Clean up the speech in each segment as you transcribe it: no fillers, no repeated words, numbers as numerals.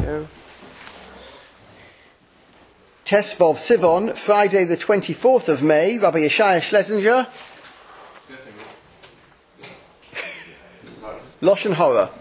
Tesvov Sivon, Friday the 24th of May, Rabbi Yeshaya Schlesinger. Lashon Hara.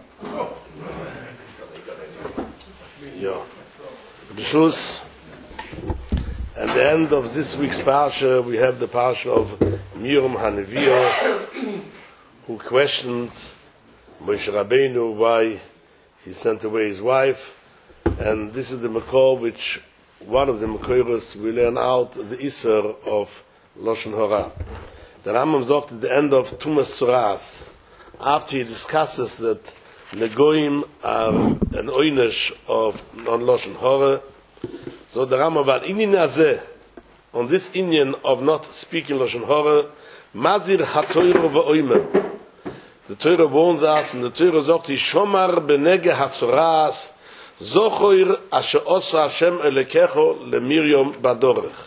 Yeah. The Shus. At the end of this week's Parsha, we have the Parsha of Miriam Haneviyah, who questioned Moshe Rabbeinu why he sent away his wife. And this is the Makor which one of the Makoros we learn out the Isser of Lashon Hara. The Rambam sagt at the end of Tumas Tzoras, after he discusses that Negoim are an oynesh of non-Lashon Hara, so the Rambam about Inyan Azeh, on this Inyan of not speaking Lashon Hara, Mazir HaTorah v'oymer. The Torah warns us, and the Torah sagt, Shomar benege HaTzoras, Zochoir asher osa Hashem elekecho leMiriam baderech.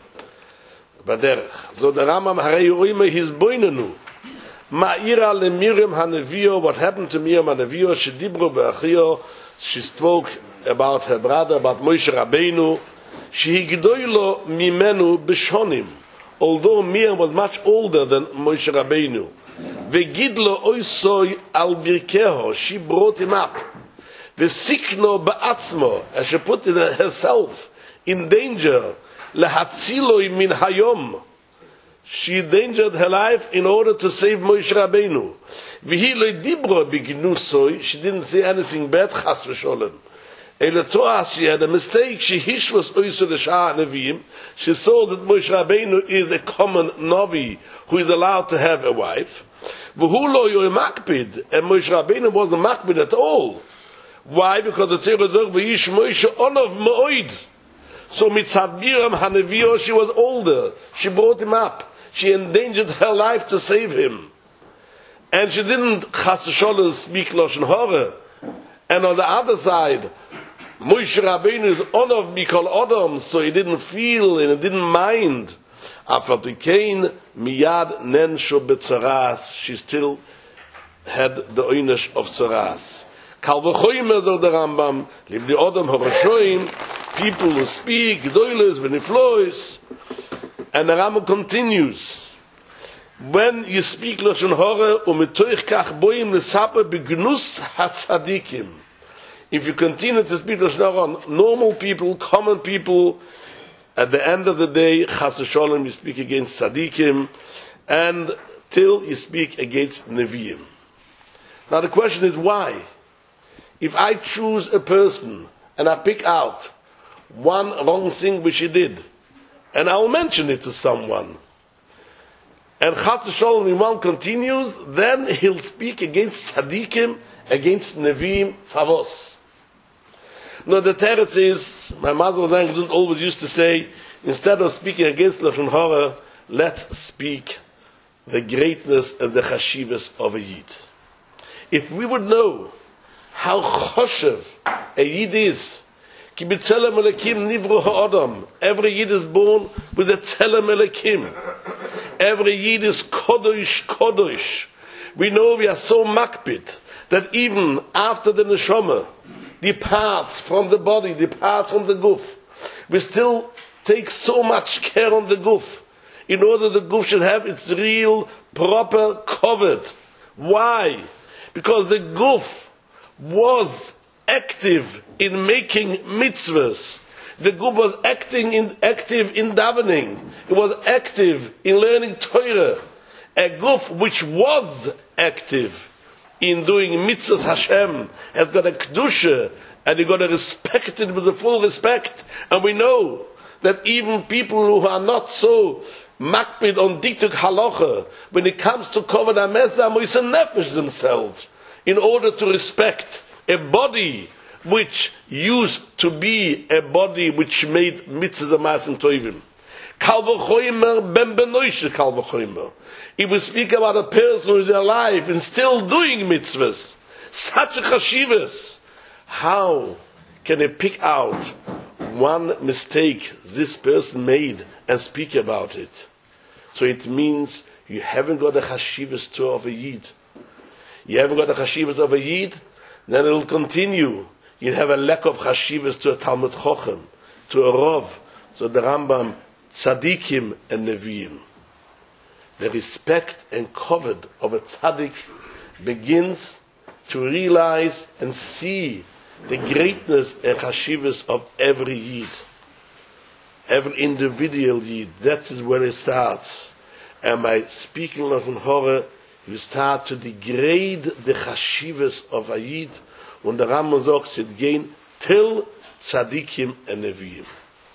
So the Rambam harei oymer his boinenu. Ma'ira leMiriam Haneviyah, what happened to Miriam Haneviyah, she dibro be'achio, she spoke about her brother, about Moshe Rabbeinu, she higdoilo mimenu b'shonim, although Miriam was much older than Moshe Rabbeinu. Ve'gidlo oisoi al birkeho, she brought him up. Ve'sikno ba'atzmo, as she put herself in danger, lehatziloi min hayom, she endangered her life in order to save Moshe Rabbeinu. V'hi lo dibro b'gnusoi, she didn't say anything bad, chas v'sholem. Elatoas, she had a mistake, she hishvos oiso l'shah nevim, she saw that Moshe Rabbeinu is a common Navi who is allowed to have a wife. V'hu lo yoy makpid, and Moshe Rabbeinu wasn't makpid at all. Why? Because the Torah says, v'yish Moshe onov ma'oid. So mitzad Miriam Haneviyah, she was older, she brought him up. She endangered her life to save him. And she didn't chas v'sholem speak Lashon Hara. And on the other side, Moshe Rabbeinu is honor mikol Adam, so he didn't feel and he didn't mind. After became miyad nensho betzaras, she still had the oynesh of tzaras. Kal v'choymer do the Rambam, libni Adam harashoim, people who speak, doiles v'niflois. And the Rambam continues, when you speak Lashon Hara, umetoich kach boim l'saper b'gnus hatzadikim. If you continue to speak Lashon Hara, normal people, common people, at the end of the day, chas v'sholem, you speak against tzadikim, and till you speak against neviim. Now the question is why? If I choose a person, and I pick out one wrong thing which he did, and I'll mention it to someone, and chas v'sholem one continues, then he'll speak against tzadikim, against neviim, favos. No, the teretz is, my mother always used to say, instead of speaking against Lashon Hara, let's speak the greatness and the chashivas of a Yid. If we would know how choshev a Yid is, ki b'tzelem Elokim nivru ha'adam, every Yid is born with a tzelem Elokim. Every Yid is kodosh, kodosh. We know we are so makpid that even after the neshama departs from the body, departs from the guf, we still take so much care on the guf in order the guf should have its real, proper covered. Why? Because the guf was active in making mitzvahs. The guf was active in davening. It was active in learning Torah. A guf which was active in doing mitzvahs Hashem has got a kedusha, and you got to respect it with a full respect. And we know that even people who are not so makpid on diktuk halacha, when it comes to kovod hamezah, moise nefesh themselves, in order to respect a body which used to be a body which made mitzvahs amasim tovim. Kal v'choymer ben benoishe kal v'choymer. If we speak about a person who is alive and still doing mitzvahs, such a chashivas, how can they pick out one mistake this person made and speak about it? So it means you haven't got a chashivas to of a Yid. You haven't got a chashivas of a Yid, then it will continue. you'd have a lack of chashivas to a Talmud Chochem, to a Rov, so the Rambam, tzaddikim and neviim. The respect and covet of a tzaddik begins to realize and see the greatness and chashivas of every yid, every individual yid. That is where it starts. And by speaking Lashon Hora, you start to degrade the chashivas of a yid, and the Rambam sagt, it gain till tzaddikim and neviim.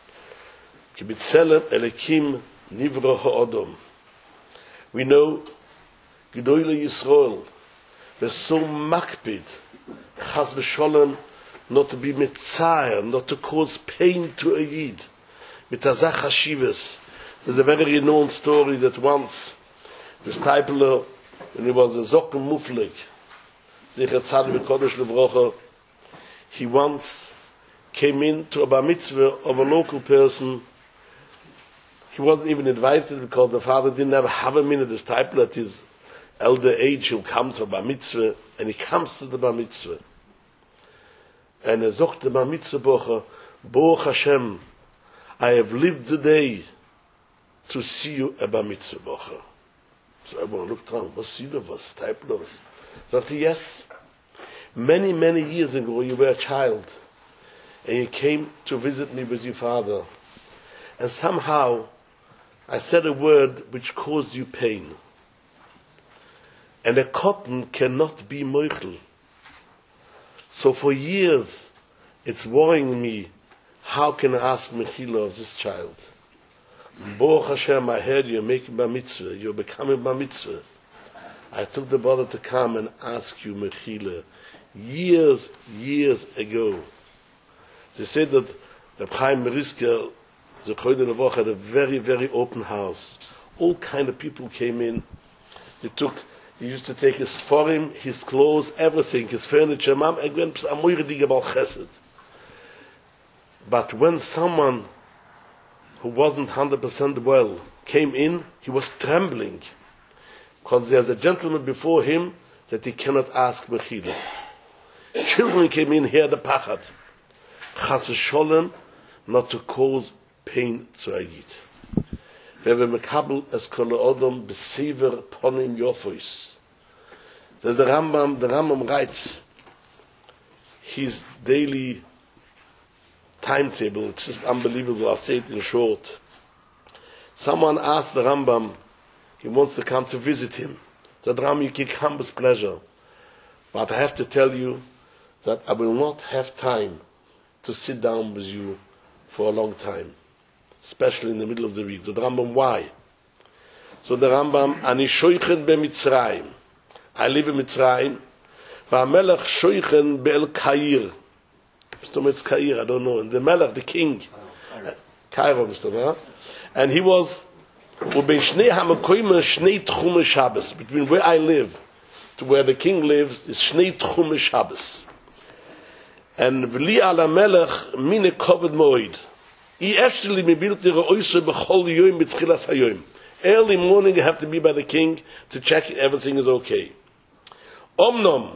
Ki b'tzelem Elokim nivra ha'odom. We know Gedolei Yisrael was so makpid, chas v'sholem, not to be mitzayir, not to cause pain to a yid. Mit azach hashivas. There's a very renowned story that once the Stipler, when he was a Zokken Muflik, Zecher Tzaddik V'Kodesh Levrocha, he once came in to a bar mitzvah of a local person. He wasn't even invited because the father didn't have a minute. The Stipler at his elder age, he'll come to a bar mitzvah, and he comes to the bar mitzvah. And he sagt the bar mitzvah bocher, Baruch Hashem, I have lived the day to see you a bar mitzvah bocher. So everyone looked around, what's he of us, Stipler? So he, yes, many years ago you were a child, and you came to visit me with your father, and somehow I said a word which caused you pain. And a cotton cannot be moichel. So for years, it's worrying me, how can I ask mechila of this child? Baruch Hashem, I heard you're making bar mitzvah, you're becoming bar mitzvah. I took the bother to come and ask you mechila years ago. They said that Reb Chaim Merisker, the Chodesh Levoch, had a very open house. All kind of people came in. He used to take his forim, his clothes, everything, his furniture. But when someone who wasn't 100% well came in, he was trembling, because there's a gentleman before him that he cannot ask mechila. Children came in here, the pachat, chas v'sholem, not to cause pain to a yid. There's a Rambam writes his daily timetable. It's just unbelievable. I'll say it in short. Someone asked the Rambam, he wants to come to visit him. So the Rambam, you can come with pleasure. But I have to tell you that I will not have time to sit down with you for a long time, especially in the middle of the week. So the Rambam, why? So the Rambam, Ani shoichen be-Mitzrayim. I live in Mitzrayim. V'amelech shoichen be'el Kair. Mr. Metz Kair, I don't know. And the Melech, the king. Cairo, Mr. Melech. And he was, between where I live to where the king lives, is Shnei Tchume Shabbos. And v'li ala melech mine koved moed. Early morning you have to be by the king to check everything is okay. Omnom,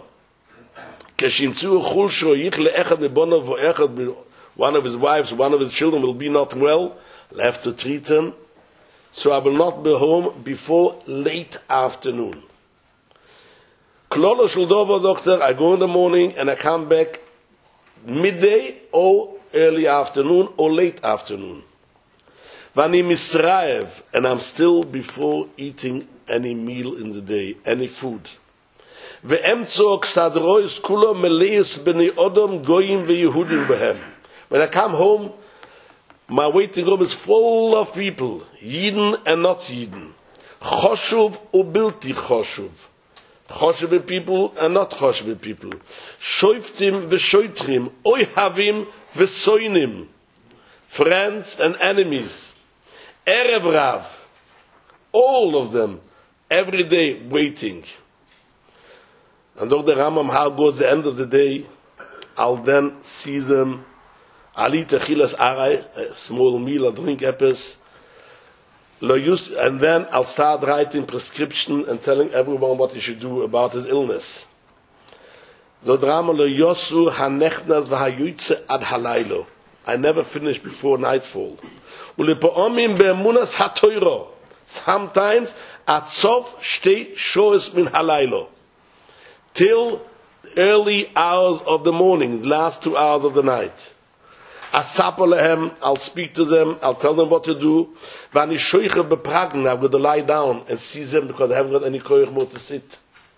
one of his wives, one of his children will be not well, I'll have to treat him, so I will not be home before late afternoon. Klolo shel dover, doctor, I go in the morning and I come back midday or early afternoon or late afternoon. Vani misraev, and I'm still before eating any meal in the day, any food. Ve'emtzo ksadrois kulo meleis b'nei odom goyim ve'yehudim behem. When I come home, my waiting room is full of people, Yidden and not Yidden, Choshuv u'bilti Choshuv, Choshuv people and not Choshuv people, Shoiftim v'shoitrim, Oihavim v'soinim, friends and enemies, Erev Rav, all of them, every day waiting. And though the Rambam, how goes the end of the day, I'll then see them, Ali techilas aray, a small meal, I'll drink epis, and then I'll start writing prescription and telling everyone what he should do about his illness. Lo drama lo yosu hanechnas v'hayutze ad halaylo. I never finish before nightfall. Ulepoomim be'emunas hatoiro. Sometimes at sof shtei shoes min halaylo. Till early hours of the morning, the last 2 hours of the night. Asapo lehem, I'll speak to them, I'll tell them what to do. Vani shoiche bepragen, I've got to lie down and see them because I haven't got any koyach more to sit.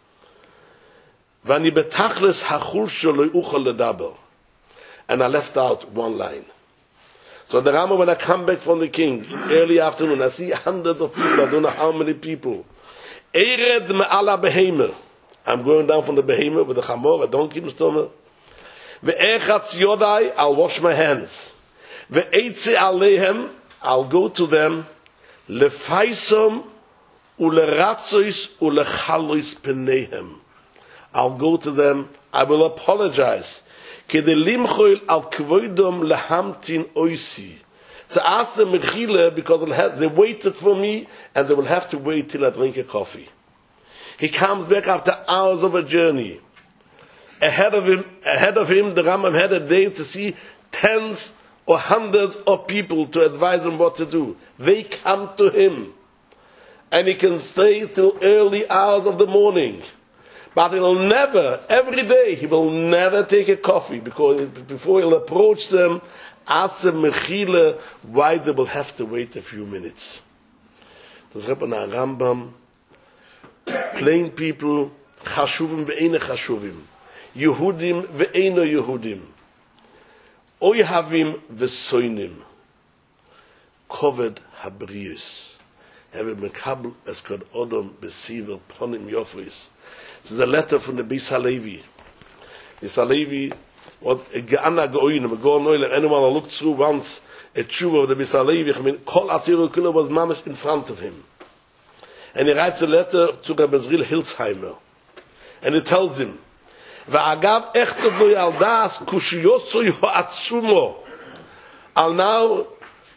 Vani betachles hachulsho lo'ucha ledaber. And I left out one line. So the Rama, when I come back from the king, early afternoon, I see hundreds of people, I don't know how many people. Ered me'ala beheme. I'm going down from the beheme with the chamor, a donkey in the stomach. Ve'echatz yodai, I'll wash my hands. Ve'etze alehem, I'll go to them. Lefaisom uleratzois ulechalois penehem. I'll go to them, I will apologize. Kedelimchoil al kvoidom lehamtin oisi. To ask them mechile because they waited for me and they will have to wait till I drink a coffee. He comes back after hours of a journey. Ahead of him, the Rambam had a day to see tens or hundreds of people to advise him what to do. They come to him, and he can stay till early hours of the morning. But he'll never, every day, he will never take a coffee because before he'll approach them, ask them mechile why they will have to wait a few minutes. Das Rebbe na Rambam, plain people, chashuvim ve'ene chashuvim. Yehudim ve'eno Yehudim. Oyhavim ve'soinim. Koved habrius. Have mekabel es kod odom besiver ponim yofris. This is a letter from the Beis Halevi. Beis Halevi was a ge'ana ge'oinim, a go'an oilem. Anyone who looked through once a tshuva of the Beis Halevi, I mean, Kol Atiru Kula was mamish in front of him. And he writes a letter to Rabbi Zril Hilsheimer. And he tells him, Va'agav echtov lo yaldas kushiyosoi ha'atzumo. I'll now,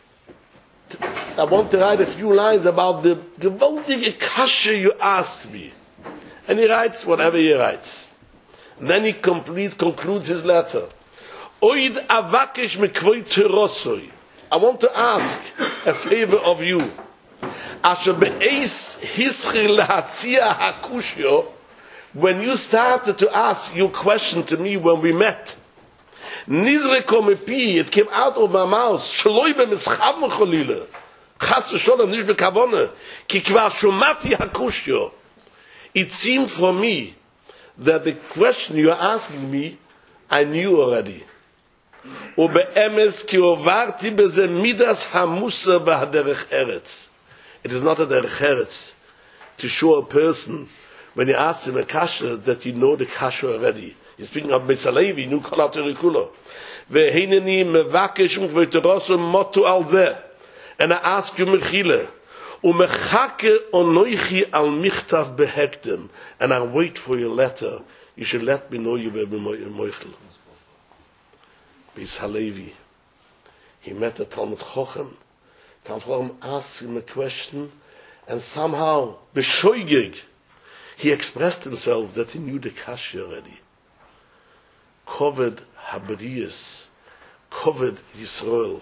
I want to write a few lines about the gewaltige kasha you asked me. And he writes whatever he writes. And then he concludes his letter. Oid avakesh mikvoi terosoi. I want to ask a favor of you. Asher be'eis hischir lehatzia hakushyo. When you started to ask your question to me when we met, Nizreko mepi, it came out of my mouth, Shloi be'mischav mecholile, Chas v'sholem, nish be'kavone, ki kvar shumati hakushyo. It seemed for me that the question you are asking me, I knew already. Ube'emes ki ovarti beze midas hamusa b'haderech eretz. It is not a derech eretz to show a person when you ask him a kasha that you know the kasha already. You're speaking of Beis Halevi, nu kol aterikulo. Ve'heineni mevakesh u'kveiterosu motu al zeh. And I ask you mechile. U'mechake onoichi al michtav behektem. And I wait for your letter. You should let me know you were moichel. Beis Halevi. He met a Talmud Chochem. Talmud Chochem asked him a question, and somehow, beshoigig, he expressed himself that he knew the kasha already. Koved habrius, koved Yisrael.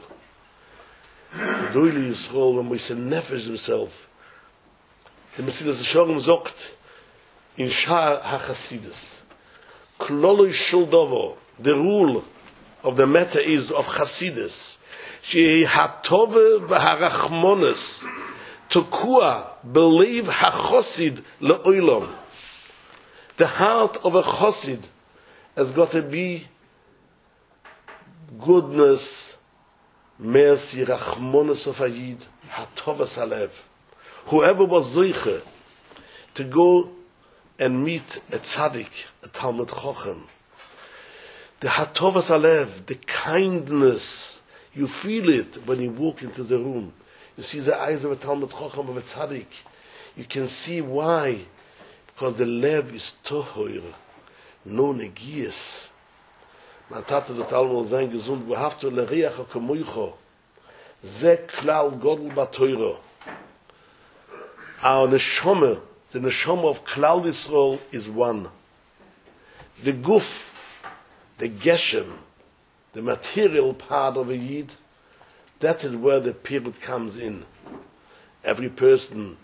Doili Yisrael, when we say nefesh himself, the Mesilas Yesharim sagt, in Sha'ar HaChasidus, kloloi shel dovo, the rule of the matter is of Chasidus, she hatove v'harachmones, Tokua, believe hachosid le'olam. The heart of a chosid has got to be goodness, mercy, rachmonos of Ayid, hatovas halev. Whoever was zoiche to go and meet a tzaddik, a Talmud Chochem, the hatovas halev, the kindness, you feel it when you walk into the room. You see the eyes of a Talmud Chochem, of a tzaddik. You can see why. Because the lev is tohoir, no negias. Man tate the Talmud sein gesund, wo haftu leriach ha-kemoicho. Ze klal godel batoiro. Our neshama, the neshama of Klal Yisrael is one. the guf, the geshem, the material part of a yid, that is where the period comes in. Every person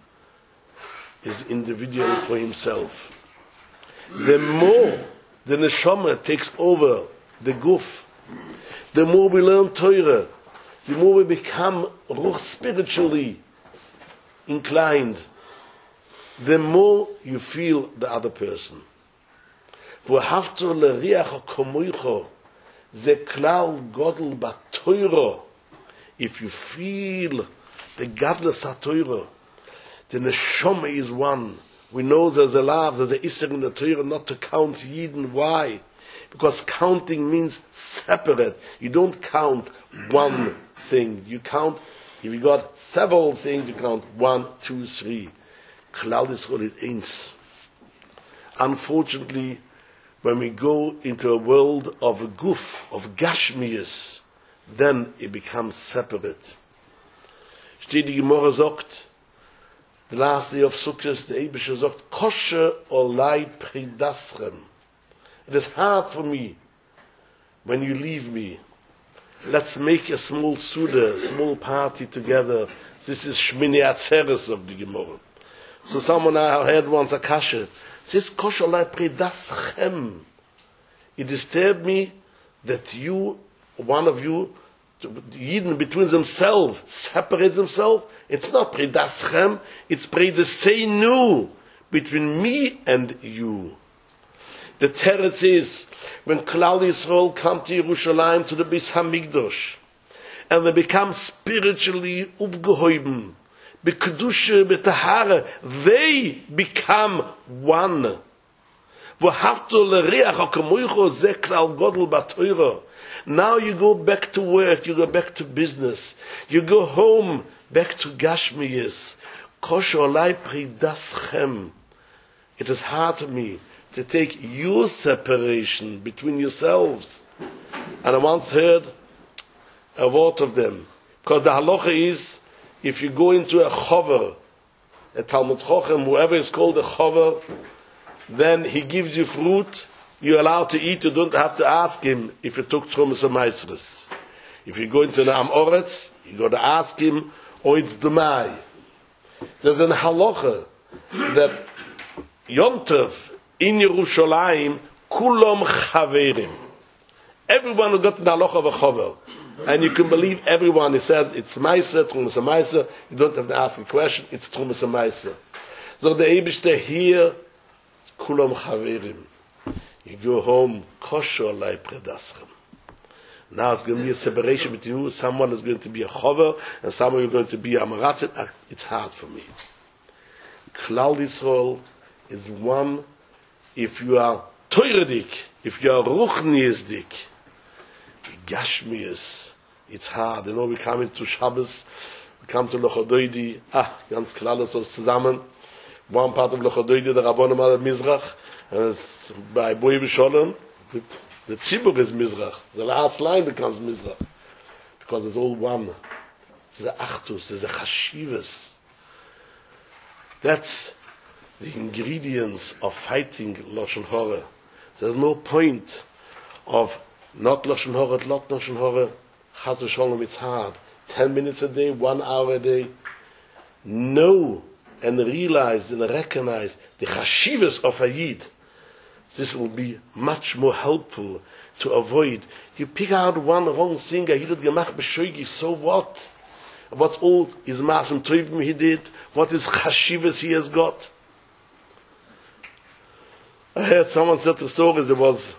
is individual for himself. The more the neshama takes over the guf, the more we learn Torah, the more we become ruch spiritually inclined, the more you feel the other person. V'havto l'riach ha'komoicho, ze klal godel b'Torah. If you feel the godless HaTorah, the neshama is one. We know there's a lav, there's a isser in the Torah not to count Yidden. Why? Because counting means separate. You don't count one thing. You count, if you got several things, you count 1, 2, 3. Klal Yisrael is eins. Unfortunately, when we go into a world of a guf, of gashmias, then it becomes separate. Steht die Gemara sagt, the last day of Sukkot, the Eibusher sagt, kosher olai pridaschem. It is hard for me when you leave me. Let's make a small suda, a small party together. This is Shmini Atzeres of the Gemara. So someone I heard once a kasha. This kosher olai pridaschem. It disturbed me that you, one of you, Yidden between themselves, separate themselves. It's not predaschem, it's predeseinu, between me and you. The teretz is, when Klal Yisrael come to Yerushalayim, to the Beis Hamikdash, and they become spiritually uvgehoiben, bekedusha, betahara, they become one. V'havto l'riach ha'kamoicho ze klal godel b'Torah. Now you go back to work, you go back to business, you go home, back to Gashmiyas. Kosher olai pridaschem. It is hard to me to take your separation between yourselves. And I once heard a word of them. Because the halacha is, if you go into a chover, a Talmud Chochem, whoever is called a chover, then he gives you fruit, you're allowed to eat, you don't have to ask him if you took Trumas or Maisres. If you go into an Am Oretz, you got to ask him, or it's Demai. There's an halacha that Yontov in Yerushalayim, Kulom Chaverim. Everyone has got an halacha of a chover. And you can believe everyone, he says, it's Meiser, Trumas or Meiser, you don't have to ask a question, it's Trumas or Meiser. So the Eibishter here, Kulom Chaverim. You go home, kosher olai predaschem. Now it's going to be a separation between you. Someone is going to be a chover, and someone is going to be a maratzit. It's hard for me. Klal Yisrael is one. If you are toiradik, if you are ruchniesdik, gashmias, it's hard. You know, we come into Shabbos, we come to Lochodoidi. Ganz Klal Yisrael zusammen. One part of Lochodoidi, the Rabbonim al Mizrach. And it's by Boi B'Sholem, the Tzibur is Mizrach. The last line becomes Mizrach. Because it's all one. There's a Achtus, there's a Chashivas. That's the ingredients of fighting Lashon Hora. There's no point of not Lashon Hora, not Lashon Hora. Chas v'Sholem, it's hard. 10 minutes a day, 1 hour a day. Know and realize and recognize the Chashivas of a Yid. This will be much more helpful to avoid. You pick out one wrong thing, he did gemacht b'shoigi, so what? What all his maasem tovim he did? What is chashivas he has got? I heard someone said the story, there was,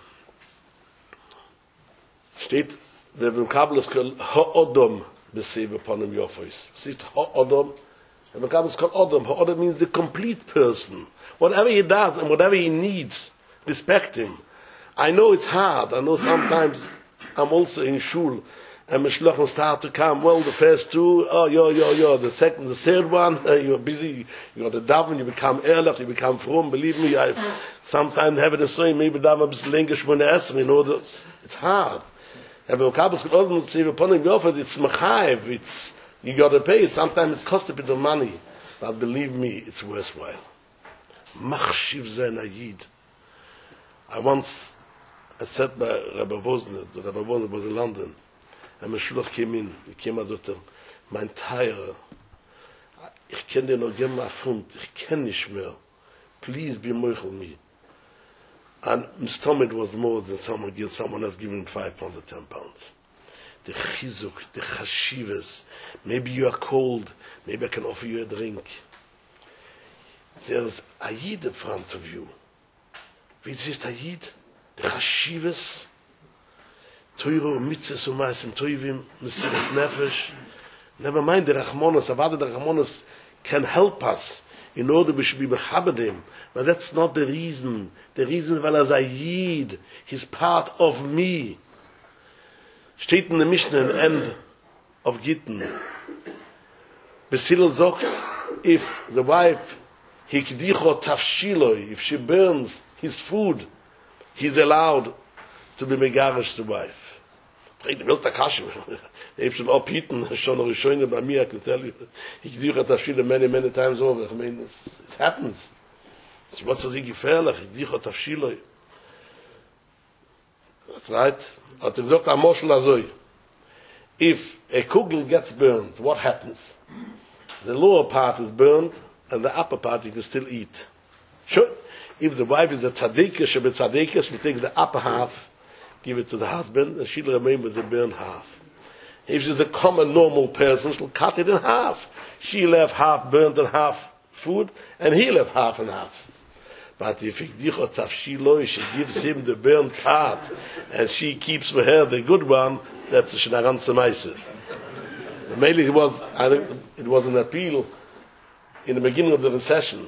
steht, the vocabulary is called ha'odom b'seiv upon him yofos. Steht ha'odom, the vocabulary is called odom. Ha'odom means the complete person. Whatever he does and whatever he needs, respect him. I know it's hard. I know sometimes I'm also in shul and Meshlochim start to come. Well, the first two, the second, the third one, you're busy. You got the daven, you become ehrlich, you become frum. Believe me, I sometimes have it the same. Maybe daven a bit lengish when essen. You know, it's hard. And the Kabbos Kodom say upon him, it's mechayev. It's you got to pay. Sometimes it costs a bit of money, but believe me, it's worthwhile. Machshiv zayin ayid. I said by Rabbi Wozner, the Rabbi Wozner was in London, and my shluch came in, he came out and said, mein Teire, ich kann dir noch geben einen Pfund, ich kann nicht mehr, please be moichel me. And my stomach was more than someone has given 5 pounds or 10 pounds. The chizuk, the chashivas, maybe you are cold, maybe I can offer you a drink. There's a Yid in front of you. Wie ist a Yid? The chashivas, Teuro, mitzvahs und meisim toivim, mesiras nefesh. Never mind the rachmonos, avada the rachmonos can help us in order we should be mechabedim. But that's not the reason. The reason, weil a Yid, he's part of me. Steht in der Mishnah at the end of Gittin. Besilel sagt, if the wife, hikdicho tafshiloi, if she burns his food, he's allowed to be megarish the wife. The Eib should up eaten, schon noch schöne bei mir, I can tell you. Hikdicho tafshiloi many times over. I mean, it happens. It's what's so gefährlich, hikdicho tafshiloi. That's right. Hat gesagt, a moshel azoi. If a kugel gets burned, what happens? The lower part is burned, and the upper part you can still eat. Sure. If the wife is a tzadikah, she'll take the upper half, give it to the husband, and she'll remain with the burned half. If she's a common, normal person, she'll cut it in half. She'll have half burnt and half food, and he'll have half and half. But if she gives him the burnt part, and she keeps for her the good one, that's a shnaran semaisa. Mainly it was an appeal in the beginning of the recession.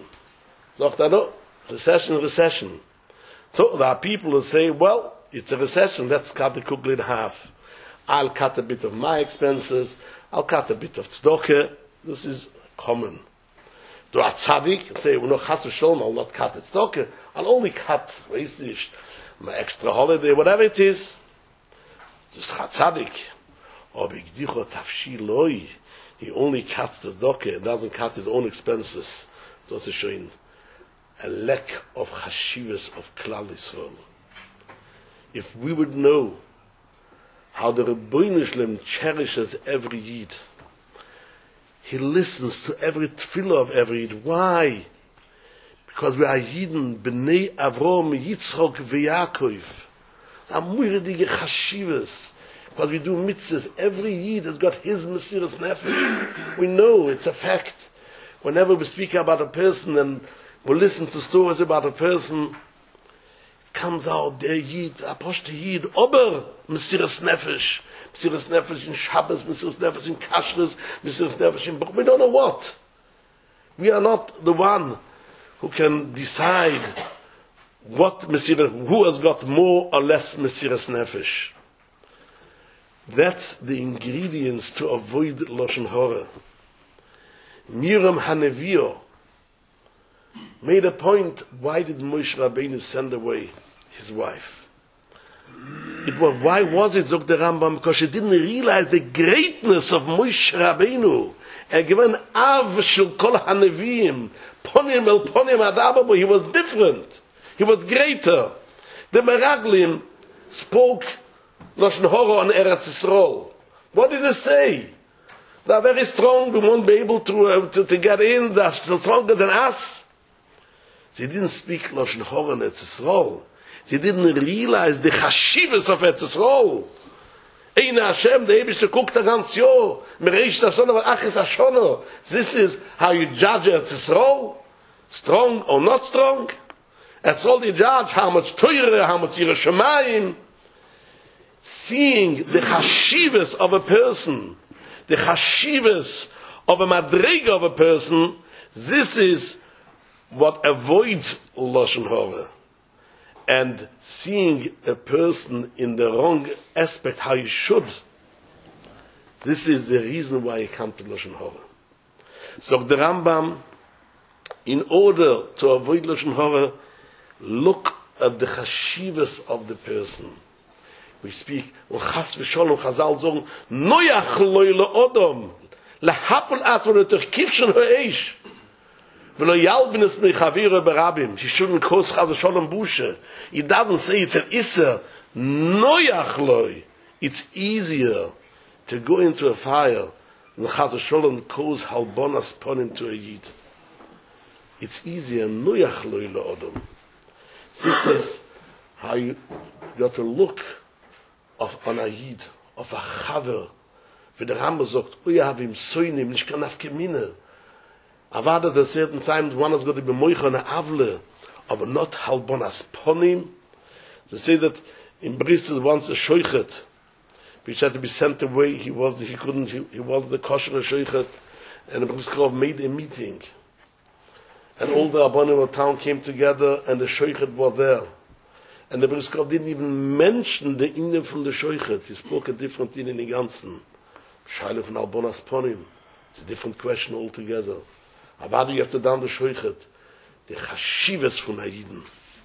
Recession. So there are people who say, well, it's a recession, let's cut the kugel in half. I'll cut a bit of my expenses, I'll cut a bit of tzedakah. This is common. Do a tzaddik and say, no, chas v'sholom, I'll not cut tzedakah. I'll only cut, my extra holiday, whatever it is. It's tzaddik. Or b'gdicho tafshiloi, he only cuts the tzedakah and doesn't cut his own expenses. It's also showing a lack of chashivas of Klal Yisrael. If we would know how the Rebbeinu Shlem cherishes every Yid, he listens to every tefillah of every Yid. Why? Because we are Yidden, Bnei Avrom, Yitzchok, v'Yaakov. Amuridige chashivas. Because we do mitzvahs. Every Yid has got his mesiras nefesh. We know, it's a fact. Whenever we speak about a person and we listen to stories about a person, it comes out, der Yid, Apostel Yid, Ober, mesiras nefesh. Mesiras nefesh in Shabbos, mesiras nefesh in Kashrus, mesiras nefesh in... We don't know what. We are not the one who can decide who has got more or less mesiras nefesh. That's the ingredients to avoid Lashon Hara. Miriam Hanevio made a point, why did Moshe Rabbeinu send away his wife? Why was it, Zog the Rambam? Because she didn't realize the greatness of Moshe Rabbeinu. Given Av Shel Kol HaNeviim, Ponim El Ponim Adababu, he was different. He was greater. The Meraglim spoke Lashon Hara on Eretz Yisrael. What did they say? They are very strong, we won't be able to get in, they are stronger than us. They didn't speak Lashon Hara on Eretz Yisrael. They didn't realize the chashivas of Eretz Yisrael. Eine Hashem, the Eibishter guckt a ganz Jahr, Mereish Hashanah, but Achis Hashanah. This is how you judge Eretz Yisrael? Strong or not strong? That's all you judge, how much Torah, how much Yerushalayim. Seeing the chashivas of a person, the chashivas of a madrega of a person, this is what avoids Lashon Hara. And seeing a person in the wrong aspect, how you should, this is the reason why you come to Lashon Hara. So the Rambam, in order to avoid Lashon Hara, look at the chashivas of the person. We speak, Chas v'sholom, Chazal sagen, Noyach loy le'odom, lehapel atzmo le'toch kivshon ha'eish. V'lo yalbines mechavira berabim. She shouldn't cause chas v'sholom busha. He doesn't say it's an iser. Noyach loy. It's easier to go into a fire than chas v'sholom cause halbonas ponim to a yid. It's easier. Noyach loy lo'odom. This says how you got to look on a yid, of a chaver. Wie der Rambam sagt, oh ja, wim soinim, nicht kann afkemine. Aber at a certain time, one has got to be moich on a avle, aber not halbon as ponim. They say that in Bristol once a shoichet, which had to be sent away, he wasn't the kosher shoichet, and the Briskov made a meeting. And all the Rabbanim of town came together, and the shoichet was there. And the Briskov didn't even mention the Indian from the shoichet. He spoke a different thing in the Ganzen. Shaila von Albonas Ponim. It's a different question altogether. Aber you have to down the shoichet. The chashivas von Haiden.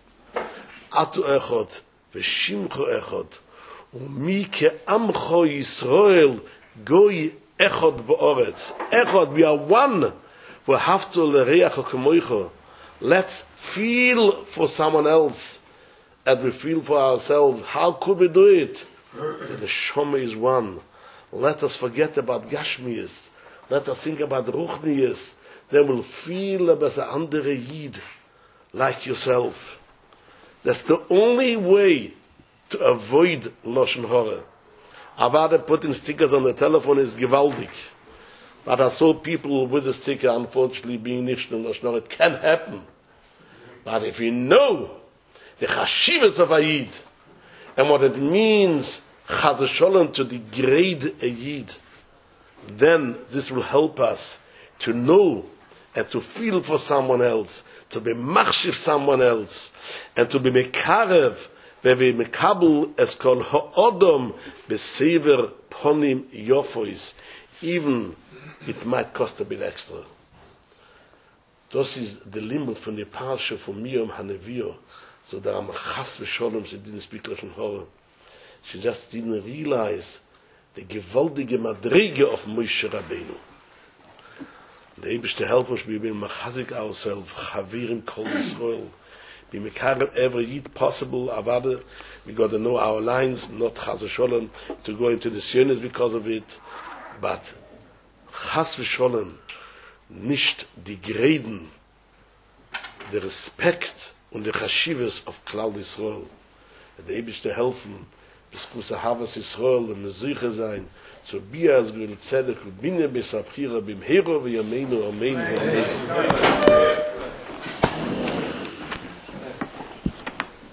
Atu echot, v'shimcho echot, umi ke'amcho Yisrael, goy echot ba'oretz. Echot, we are one. We have to l'reach ha'kemoicho. Let's feel for someone else as we feel for ourselves. How could we do it? The neshama is one. Let us forget about Gashmias. Let us think about Ruchnias. Then we'll feel about the andere Yid, like yourself. That's the only way to avoid Lashon Hara. Avada putting stickers on the telephone is gewaldig. But I saw people with a sticker, unfortunately, being Nishnu and Lashon Hara. It can happen. But if you know the chashivas of a Yid, and what it means, Chas v'sholom, to degrade a Yid, then this will help us to know and to feel for someone else, to be machshiv someone else, and to be mekarev, ve'vi mekabel es kol ha'odom b'sever ponim yofois, even it might cost a bit extra. Das ist the limit from the parsha from Miriam Hanevio, so that I'm chas v'sholom, she didn't speak Lashon Hara. She just didn't realize the gewaltige Madrige of Moshe Rabbeinu. The Eibishter help us, we will machazik ourselves, chavirim kol Yisrael, be mekarev every yid possible, avada, we got to know our lines, not chas v'sholom, to go into the sionis because of it, but chas v'sholom, nicht degraden, the respect und the chashivas of Klal Yisrael. The Eibishter helfen, bis kusa havas Yisrael und mesuche sein, so bias gul tzedek und binne bis abchira bim hero v'yameinu amen v'amen.